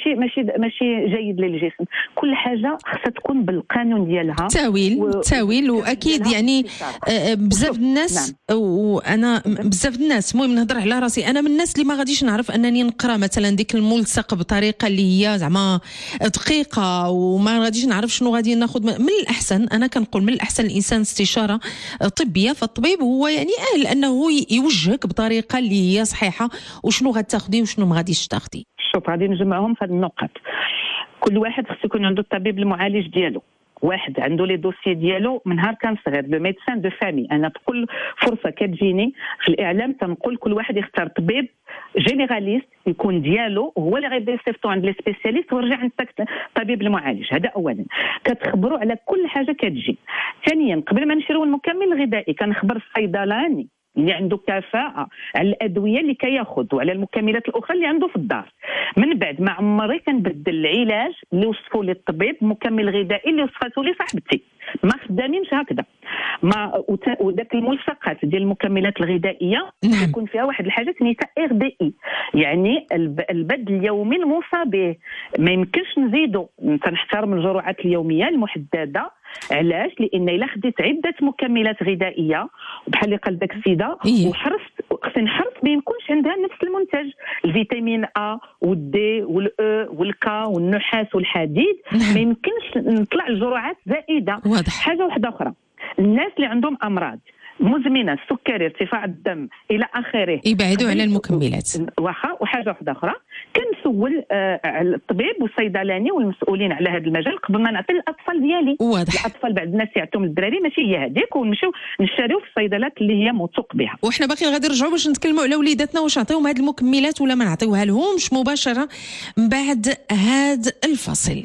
ماشي جيد للجسم. كل حاجه خصها تكون بالقانون ديالها، تاويل واكيد يعني بزاف الناس وانا بزاف الناس، المهم نهضر على راسي، انا من الناس اللي ما غاديش نعرف انني نقرا مثلا ديك الملصق بطريقه اللي هي زعما دقيقه، وما غاديش نعرف شنو غادي ناخذ. من الاحسن انا كنقول من الاحسن الانسان استشاره طبيه، فالطبيب هو يعني اهل انه يوجهك بطريقه اللي هي صحيحه وشنو غتاخدي وشنو ما غاديش تاخدي. شوف غادي نجمعهم في هذه النقط، كل واحد خصو يكون عنده الطبيب المعالج ديالو، واحد عنده لي دوسي ديالو من نهار كان صغير، لو ميدسان دو فامي. انا بكل فرصه كتجيني في الاعلام تنقول كل واحد يختار طبيب جينيراليست يكون ديالو هو اللي غيبدا يصيفطو عند لي سبيسياليست ورجع عند الطبيب المعالج. هذا اولا، كتخبروا على كل حاجه كتجي. ثانيا، قبل ما نشريو المكمل الغذائي كنخبر الصيدلاني اللي عنده كفاءه على الادويه اللي كياخذ وعلى المكملات الاخرى اللي عنده في الدار. من بعد ما عمري كنبدل العلاج اللي وصفوا لي الطبيب، مكمل غذائي اللي وصفته لي صاحبتي، ما خدامينش هكذا. ما وداك الملصقات ديال المكملات الغذائيه يكون فيها واحد الحاجه سميتها RDI، يعني البدل اليومي الموصى به، ما يمكنش نزيدو. كنحترم الجرعات اليوميه المحدده، علاش؟ لان الا خديت عده مكملات غذائيه بحال اللي قال داك السيده خصني نحرص ما يكونش عندها نفس المنتج، الفيتامين A والدي والأ والكا والنحاس والحديد، ما يمكنش نطلع الجرعات زائده. حاجه واحده اخرى، الناس اللي عندهم امراض مزمنه، السكري، ارتفاع الدم الى اخره، يبعدوا على المكملات. واخا. وحاجه واحده اخرى، كنسول على الطبيب والصيدلاني والمسؤولين على هذا المجال قبل ما نعطي الاطفال ديالي. واضح. الاطفال بعض الناس يعطيهم الدراري ماشي هي هذيك، ونمشيو نشريو في الصيدلات اللي هي موثوق بها. وحنا باقيين غادي نرجعوا باش نتكلموا على وليداتنا واش نعطيوهم هذه المكملات ولا ما نعطيوها لهمش مباشره بعد هذا الفصل.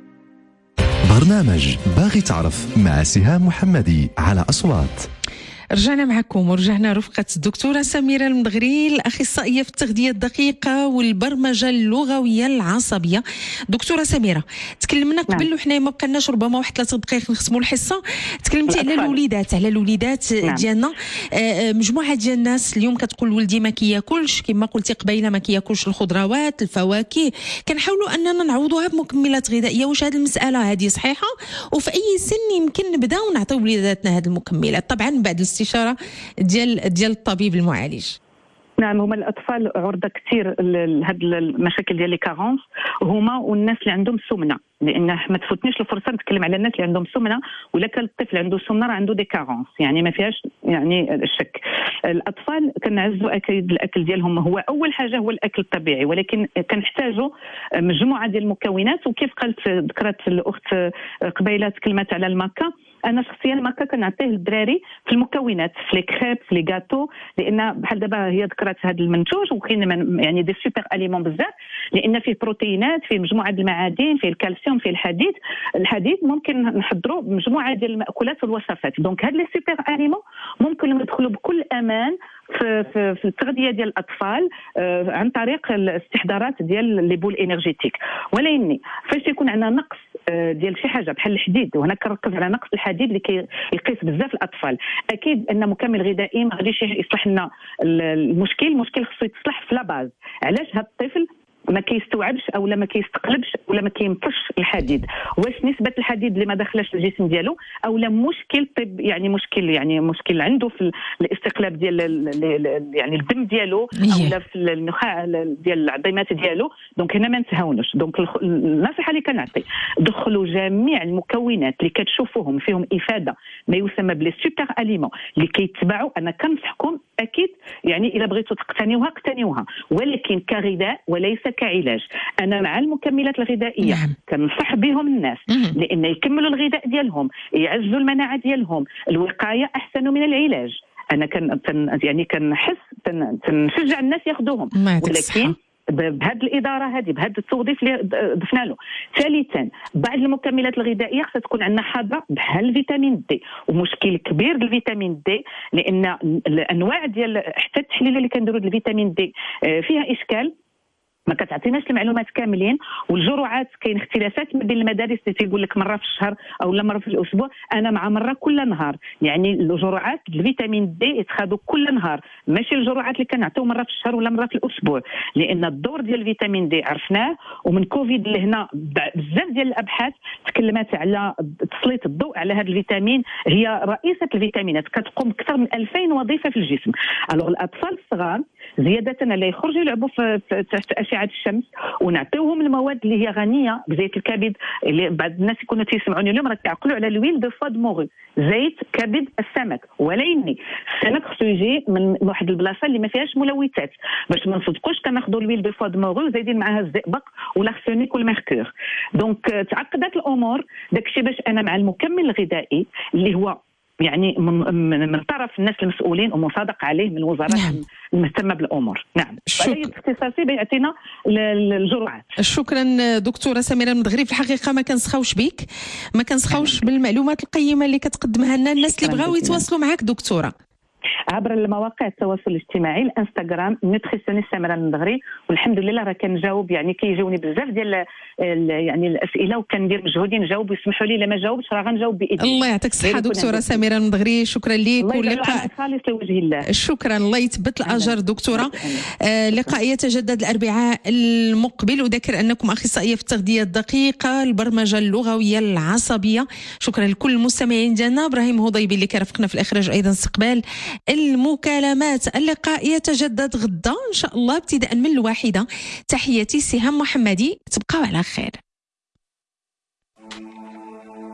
برنامج باغي تعرف مع سهام محمدي على أصوات. رجعنا معكم ورجعنا رفقة الدكتورة سميرة المدغري الأخصائية في التغذية الدقيقة والبرمجة اللغوية العصبية. دكتورة سميرة، تكلمنا قبل وحنا ما بقناش ربما واحد 3 دقائق نختموا الحصة، تكلمتي على الوليدات ديالنا. مجموعة ديال الناس اليوم كتقول ولدي ما كياكلش، كما قلتي قبيله ما كياكلش الخضروات الفواكه، كنحاولوا أننا نعوضوها بمكملات غذائية. واش هذه المسألة هذه صحيحة؟ وفي أي سن يمكن نبداو نعطيو وليداتنا هذه المكملات؟ طبعا بعد الاستشارة ديال الطبيب المعالج. نعم، هما الاطفال عرضه كثير لهذه المشاكل ديال لي كارونس، هما والناس اللي عندهم سمنه، لان ما تفوتنيش الفرصه نتكلم على الناس اللي عندهم سمنه، ولا كان الطفل عنده سمنه راه عنده دي كارونس، يعني ما فيهاش يعني الشك. الاطفال كنعزوا اكيد الاكل ديالهم هو اول حاجه هو الاكل الطبيعي، ولكن كنحتاجوا مجموعه ديال المكونات. وكيف ذكرت الاخت قبيله تكلمت على الماكا، انا شخصيا الماكا كنعطيه للدراري في المكونات، في لي كريب، في لي غاتو، لان بحال دابا هي ذكرت هذا المنتوج، وكاين يعني دي سوبر اليمون بزاف، لان فيه بروتينات، فيه مجموعه المعادن، فيه الكالسيوم، فيه الحديد ممكن نحضروا بمجموعه ديال المأكولات والوصفات. دونك هاد لي سوبر اليمون ممكن يدخلوا بكل امان في التغذيه ديال الاطفال عن طريق الاستحضارات ديال لي بول انرجيتيك. ولكن فاش يكون عندنا نقص ديال شي حاجه بحال الحديد، وهنا كنركز على نقص الحديد اللي كيقيس بزاف الاطفال، اكيد ان مكمل غذائي ما غاديش يصلح لنا المشكل خصو يتصلح في لاباز. علاش هذا الطفل ما كيستوعبش او ما كيستقلبش ولا ما كيمطش الحديد؟ واش نسبه الحديد اللي ما دخلش الجسم ديالو، او لا مشكل طب، يعني مشكل عنده في الاستقلاب ديال يعني الدم ديالو، او لا في النخاع ديال العظيمات ديالو. دونك هنا ما نتهاونوش. دونك النصيحه اللي كنعطي، دخلوا جميع المكونات اللي كتشوفوهم فيهم افاده ما يسمى بلي سوبر اليمون اللي كيتباعوا. انا كنصحكم اكيد، يعني الا بغيتوا اقتنيوها، ولكن كغذاء وليس كعلاج. انا مع المكملات الغذائيه، كنصح بهم الناس لان يكملوا الغذاء ديالهم، يعزوا المناعه ديالهم. الوقايه احسن من العلاج. انا كنحس تنشجع الناس ياخذوهم، ولكن بهذه الاداره هذه، بهذا التوظيف اللي ضفنا له. ثالثا، بعض المكملات الغذائيه خصها تكون عندنا حاضره، بحال الفيتامين دي، ومشكل كبير للفيتامين دي، لان الانواع ديال حتى التحليل اللي كنديروا للفيتامين دي فيها اشكال، ما كتعطيناش المعلومات كاملين. والجرعات كاين اختلافات ما بين المدارس اللي تيقول لك مره في الشهر او لا مره في الاسبوع. انا مع مره كل نهار، يعني الجرعات الفيتامين دي يتخذوا كل نهار، ماشي الجرعات اللي كنعطيو مره في الشهر ولا مره في الاسبوع، لان الدور ديال الفيتامين دي عرفناه. ومن كوفيد لهنا بزاف ديال الابحاث تكلمت على تسليط الضوء على هذا الفيتامين. هي رئيسه الفيتامينات، كتقوم بأكثر من 2000 وظيفه في الجسم. الوغ الاطفال الصغار زياده على يخرجوا يلعبوا تحت اشعه الشمس، ونعطيوهم المواد اللي هي غنيه بزيت الكبد. اللي بعض الناس يكونوا تيسمعوني اليوم راه كيعقلوا على الويل دو فوا دو مورو، زيت كبد السمك، ولكن السمك خصو يجي من واحد البلاصه اللي ما فيهاش ملوثات، باش ما نصدقوش كناخذوا الويل دو فوا دو مورو وزايدين معها الزئبق والارسينيك والميركور. دونك تعقدت الامور. داكشي باش انا مع المكمل الغذائي اللي هو يعني من طرف الناس المسؤولين ومصادق عليه من الوزارات المهتمه بالامور. نعم، هذا اختصاصي بيعطينا الجرعات. شكرا دكتوره سميرة المدغري. في الحقيقه ما كنسخاوش بك، ما كنسخاوش بالمعلومات القيمه اللي كتقدمها لنا الناس اللي بغاو يتواصلوا معك دكتوره عبر المواقع التواصل الاجتماعي، الانستغرام نوتريسيونيست سميرة المدغري. والحمد لله راه كنجاوب، يعني كيجوني بزاف ديال يعني الاسئله، وكندير مجهودي نجاوب، ويسمحوا لي لما جاوبش راه غنجاوب باذن الله. الله يعطيك الصحه دكتوره سميرة المدغري، شكرا لك. واللقاء خالص لوجه الله. شكرا، الله يثبت الاجر دكتوره. لقاء يتجدد الاربعاء المقبل. اذكر انكم اخصائيه في التغذيه الدقيقه، البرمجه اللغويه العصبيه. شكرا لكل المستمعين ديالنا. ابراهيم هضيبي اللي كرفقنا في الاخراج، ايضا استقبال المكالمات. اللقاء يتجدد غدا ان شاء الله ابتداء من 1. تحياتي سهام محمدي، تبقاو على خير.